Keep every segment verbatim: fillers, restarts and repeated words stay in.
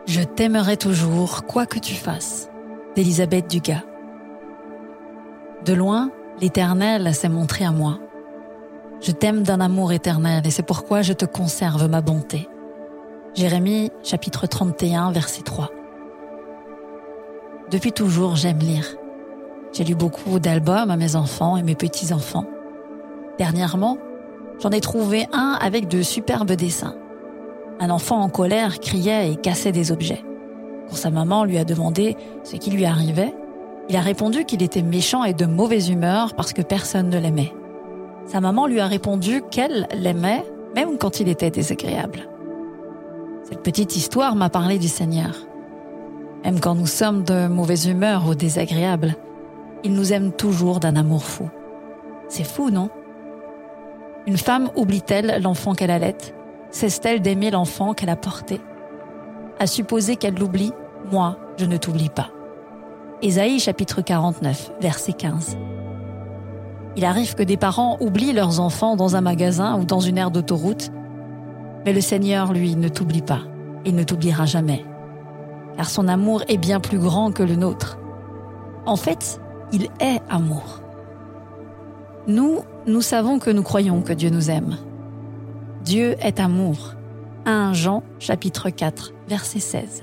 Je t'aimerai toujours, quoi que tu fasses, d'Elisabeth Dugas. De loin, l'Éternel s'est montré à moi. Je t'aime d'un amour éternel et c'est pourquoi je te conserve ma bonté. Jérémie, chapitre trente et un, verset trois. Depuis toujours, j'aime lire. J'ai lu beaucoup d'albums à mes enfants et mes petits-enfants. Dernièrement, j'en ai trouvé un avec de superbes dessins. Un enfant en colère criait et cassait des objets. Quand sa maman lui a demandé ce qui lui arrivait, il a répondu qu'il était méchant et de mauvaise humeur parce que personne ne l'aimait. Sa maman lui a répondu qu'elle l'aimait, même quand il était désagréable. Cette petite histoire m'a parlé du Seigneur. Même quand nous sommes de mauvaise humeur ou désagréables, il nous aime toujours d'un amour fou. C'est fou, non? Une femme oublie-t-elle l'enfant qu'elle allait? Cesse-t-elle d'aimer l'enfant qu'elle a porté? À supposer qu'elle l'oublie, moi, je ne t'oublie pas. Ésaïe chapitre quarante-neuf, verset quinze. Il arrive que des parents oublient leurs enfants dans un magasin ou dans une aire d'autoroute, mais le Seigneur, lui, ne t'oublie pas. Il ne t'oubliera jamais. Car son amour est bien plus grand que le nôtre. En fait, il est amour. Nous, nous savons que nous croyons que Dieu nous aime. Dieu est amour. premier Jean, chapitre quatre, verset seize.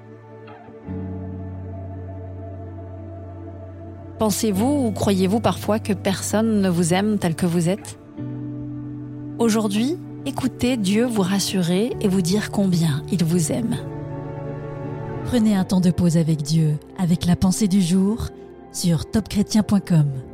Pensez-vous ou croyez-vous parfois que personne ne vous aime tel que vous êtes? Aujourd'hui, écoutez Dieu vous rassurer et vous dire combien il vous aime. Prenez un temps de pause avec Dieu, avec la pensée du jour, sur top chrétien point com.